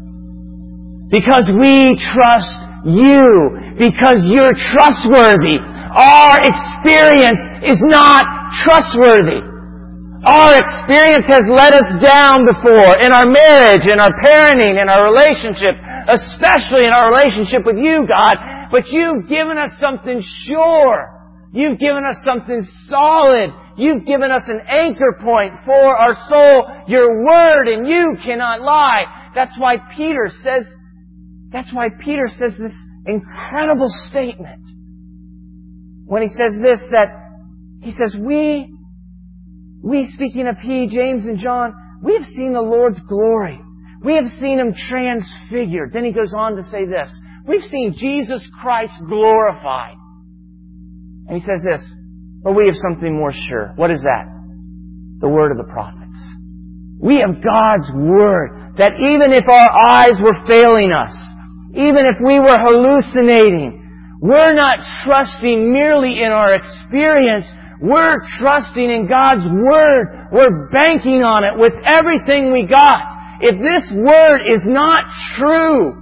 [SPEAKER 1] Because we trust You. Because You're trustworthy. Our experience is not trustworthy. Our experience has let us down before in our marriage, in our parenting, in our relationship, especially in our relationship with You, God. But You've given us something sure. You've given us something solid. You've given us an anchor point for our soul, Your Word, and You cannot lie. That's why Peter says, that's why Peter says this incredible statement. When he says this, that he says, we, we speaking of He, James and John, we have seen the Lord's glory. We have seen Him transfigured. Then he goes on to say this, we've seen Jesus Christ glorified. And he says this, but we have something more sure. What is that? The Word of the prophets. We have God's Word that even if our eyes were failing us, even if we were hallucinating, we're not trusting merely in our experience. We're trusting in God's Word. We're banking on it with everything we got. If this Word is not true,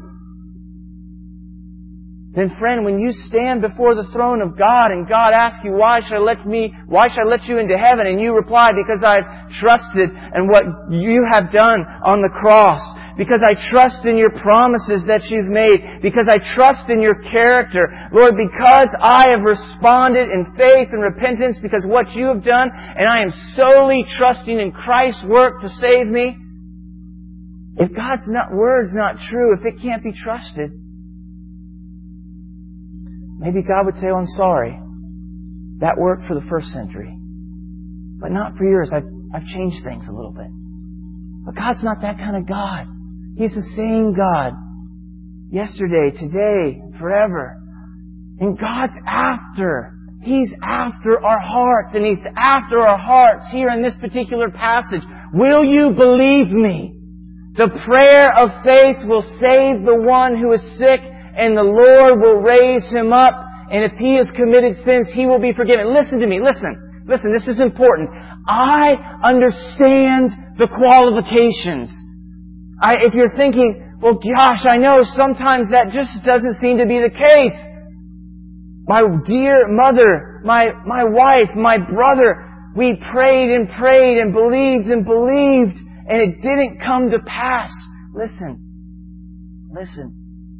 [SPEAKER 1] then friend, when you stand before the throne of God and God asks you, why should I let me, why should I let you into heaven? And you reply, because I've trusted in what You have done on the cross. Because I trust in Your promises that You've made. Because I trust in Your character. Lord, because I have responded in faith and repentance because of what You have done, and I am solely trusting in Christ's work to save me. If God's not, Word's not true, if it can't be trusted, maybe God would say, oh, I'm sorry. That worked for the first century. But not for yours. I've, I've changed things a little bit. But God's not that kind of God. He's the same God. Yesterday, today, forever. And God's after. He's after our hearts. And He's after our hearts here in this particular passage. Will you believe me? The prayer of faith will save the one who is sick, and the Lord will raise him up. And if he has committed sins, he will be forgiven. Listen to me. Listen. Listen, this is important. I understand the qualifications. I, if you're thinking, well, gosh, I know sometimes that just doesn't seem to be the case. My dear mother, my, my wife, my brother, we prayed and prayed and believed and believed, and it didn't come to pass. Listen. Listen.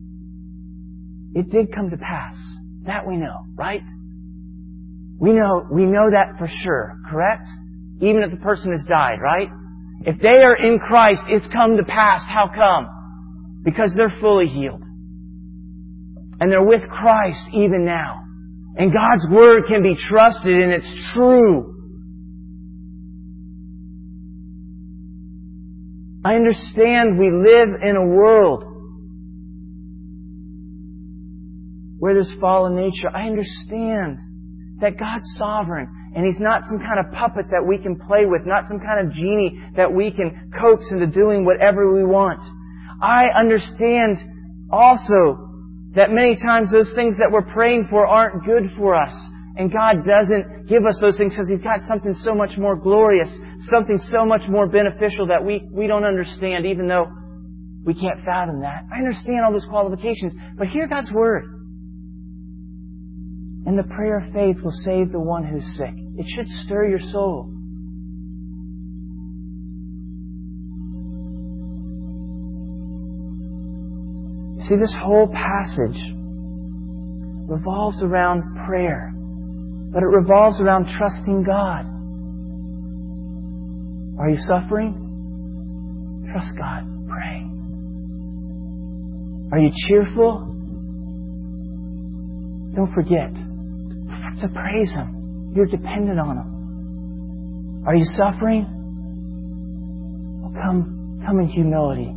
[SPEAKER 1] It did come to pass. That we know, right? We know, we know that for sure, correct? Even if the person has died, right? If they are in Christ, it's come to pass. How come? Because they're fully healed. And they're with Christ even now. And God's Word can be trusted and it's true. I understand we live in a world where there's fallen nature. I understand that God's sovereign and He's not some kind of puppet that we can play with, not some kind of genie that we can coax into doing whatever we want. I understand also that many times those things that we're praying for aren't good for us. And God doesn't give us those things because He's got something so much more glorious, something so much more beneficial that we, we don't understand, even though we can't fathom that. I understand all those qualifications, but hear God's Word. And the prayer of faith will save the one who's sick. It should stir your soul. See, this whole passage revolves around prayer, but it revolves around trusting God. Are you suffering? Trust God. Pray. Are you cheerful? Don't forget to praise Him. You're dependent on Him. Are you suffering? Well, come, come in humility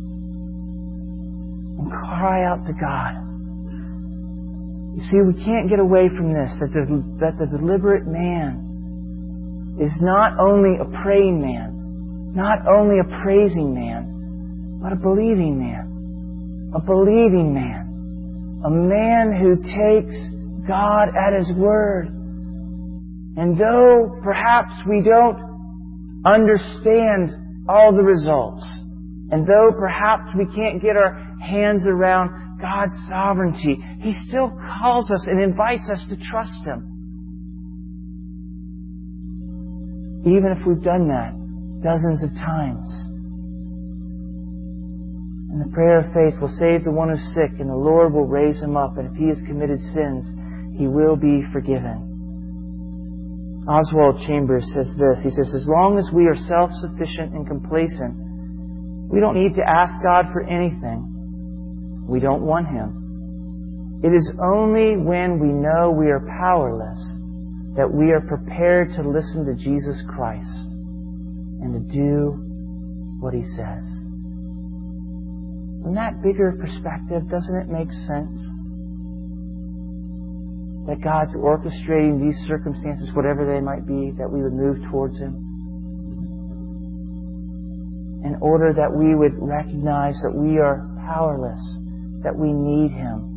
[SPEAKER 1] and cry out to God. You see, we can't get away from this, that the, that the deliberate man is not only a praying man, not only a praising man, but a believing man. A believing man. A man who takes God at His Word. And though perhaps we don't understand all the results, and though perhaps we can't get our hands around God's sovereignty, He still calls us and invites us to trust Him. Even if we've done that dozens of times. And the prayer of faith will save the one who's sick, and the Lord will raise him up, and if he has committed sins, he will be forgiven. Oswald Chambers says this. He says, as long as we are self-sufficient and complacent, we don't need to ask God for anything. We don't want Him. It is only when we know we are powerless that we are prepared to listen to Jesus Christ and to do what He says. From that bigger perspective, doesn't it make sense that God's orchestrating these circumstances, whatever they might be, that we would move towards Him? In order that we would recognize that we are powerless, that we need Him.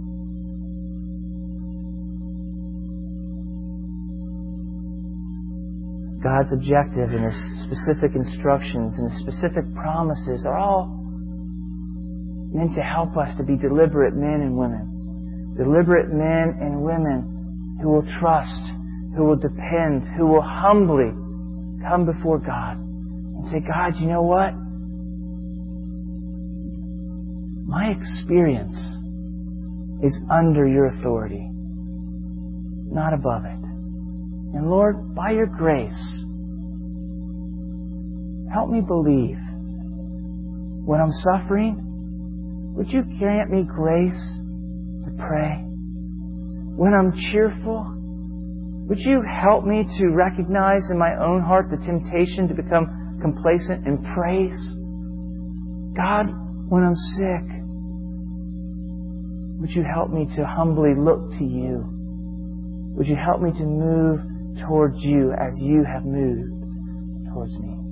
[SPEAKER 1] God's objective and His specific instructions and His specific promises are all meant to help us to be deliberate men and women. Deliberate men and women who will trust, who will depend, who will humbly come before God and say, God, you know what? My experience is under Your authority, not above it. And Lord, by Your grace, help me believe. When I'm suffering, would You grant me grace to pray? when I'm cheerful, would You help me to recognize in my own heart the temptation to become complacent in praise? God, when I'm sick, would You help me to humbly look to You? Would You help me to move towards You as You have moved towards me?